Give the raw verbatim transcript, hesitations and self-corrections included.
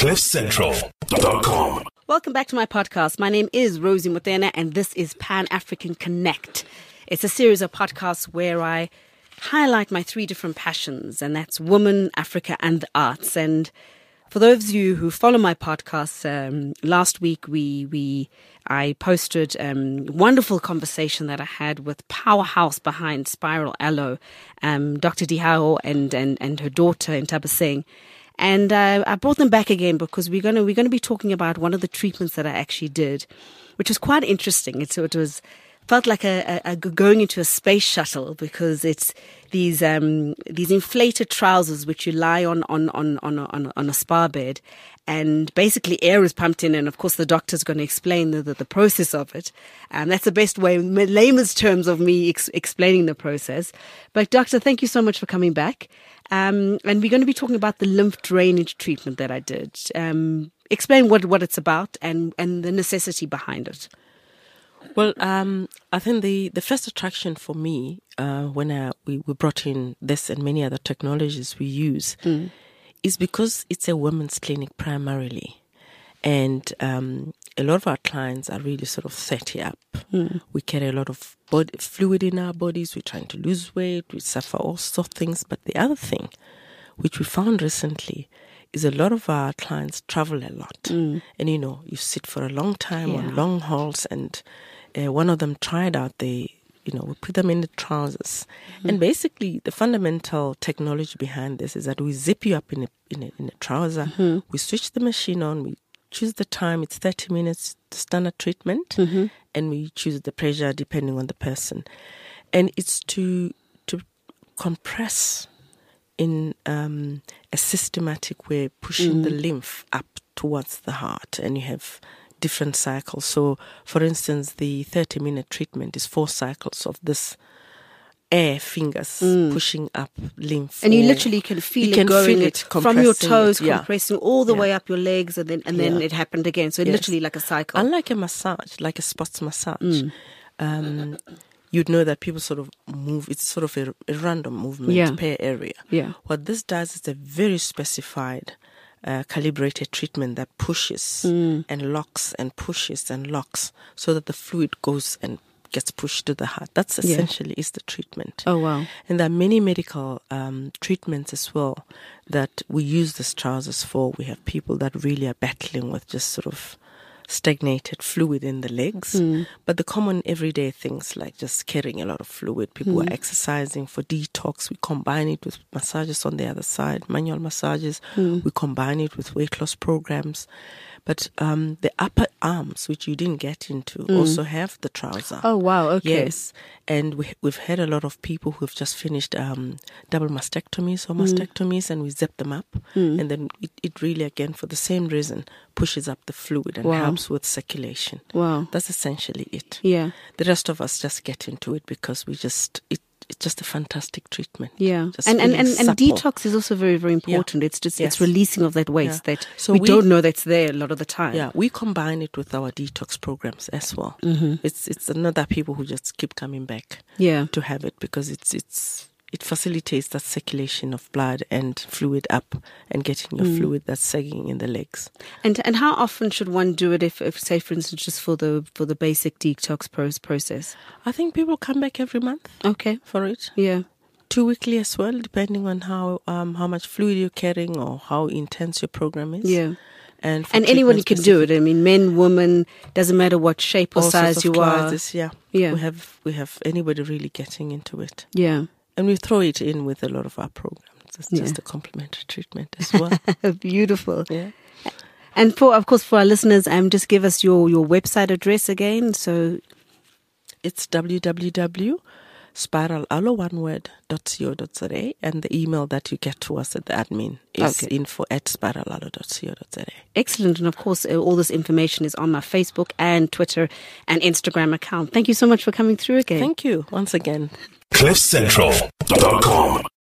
cliff central dot com. Welcome back to my podcast. My name is Rosie Mutena, and this is Pan-African Connect. It's a series of podcasts where I highlight my three different passions, and that's woman, Africa, and the arts. And for those of you who follow my podcasts, um, last week we we I posted a um, wonderful conversation that I had with powerhouse behind Spiral Aloe, um, Doctor Dihao and, and, and her daughter Ntabiseng. And uh, I brought them back again because we're going to we're going to be talking about one of the treatments that I actually did, which was quite interesting. It, it was felt like a, a, a going into a space shuttle because it's these um, these inflated trousers which you lie on on on on a, on, a, on a spa bed, and basically air is pumped in, and of course the doctor's going to explain the, the, the process of it. And that's the best way, layman's terms of me ex- explaining the process. But doctor, thank you so much for coming back. Um, and we're going to be talking about the lymph drainage treatment that I did. Um, explain what, what it's about and, and the necessity behind it. Well, um, I think the, the first attraction for me, uh, when I, we, we brought in this and many other technologies we use, mm. is because it's a women's clinic primarily. And um, a lot of our clients are really sort of thirty up. Mm. We carry a lot of body, fluid in our bodies. We're trying to lose weight. We suffer all sorts of things. But the other thing, which we found recently, is a lot of our clients travel a lot. Mm. And, you know, you sit for a long time yeah. on long hauls. And uh, one of them tried out the, you know, we put them in the trousers. Mm. And basically, the fundamental technology behind this is that we zip you up in a, in a, in a trouser. Mm-hmm. We switch the machine on. We choose the time. It's thirty minutes standard treatment. Mm-hmm. And we choose the pressure depending on the person. And it's to to compress in um, a systematic way, pushing mm. the lymph up towards the heart. And you have different cycles. So, for instance, the thirty-minute treatment is four cycles of this air fingers mm. pushing up lymph. And you literally can feel you it can going feel it from your toes, it, yeah. compressing all the yeah. way up your legs, and then and then yeah. it happened again. So yes. literally like a cycle. Unlike a massage, like a sports massage, mm. um, you'd know that people sort of move. It's sort of a, a random movement yeah. per area. Yeah. What this does is a very specified, uh, calibrated treatment that pushes mm. and locks and pushes and locks so that the fluid goes and gets pushed to the heart. That's essentially yeah. is the treatment. Oh, wow. And there are many medical um, treatments as well that we use these trousers for. We have people that really are battling with just sort of stagnated fluid in the legs. Mm. But the common everyday things like just carrying a lot of fluid, people mm. are exercising for detox. We combine it with massages on the other side, manual massages. Mm. We combine it with weight loss programs. But um, the upper arms, which you didn't get into, mm. also have the trouser. Oh, wow. Okay. Yes. And we, we've had a lot of people who've just finished um, double mastectomies or mastectomies, mm. and we zip them up. Mm. And then it, it really, again, for the same reason, pushes up the fluid and wow. helps with circulation. Wow. That's essentially it. Yeah. The rest of us just get into it because we just... It, It's just a fantastic treatment. Yeah. And and, and and detox is also very, very important. Yeah. It's just yes. it's releasing of that waste yeah. that so we, we don't know that's there a lot of the time. Yeah. We combine it with our detox programs as well. Mm-hmm. It's it's another people who just keep coming back yeah. to have it because it's it's it facilitates that circulation of blood and fluid up and getting your mm. fluid that's sagging in the legs. And and how often should one do it if, if say for instance just for the for the basic detox process? I think people come back every month. Okay. For it. Yeah. Two weekly as well, depending on how um how much fluid you're carrying or how intense your program is. Yeah. And, and anyone can do it. I mean, men, women, doesn't matter what shape or all size you classes, are. Yeah. Yeah. We have we have anybody really getting into it. Yeah. And we throw it in with a lot of our programs. It's yeah. just a complementary treatment as well. Beautiful. Yeah. And for, of course, for our listeners, um, just give us your, your website address again. So it's w w w dot spiral aloe one word dot co dot za, and the email that you get to us at the admin is okay. info at spiral aloe dot co dot za. Excellent. And of course, uh, all this information is on my Facebook and Twitter and Instagram account. Thank you so much for coming through again. Thank you once again. cliff central dot com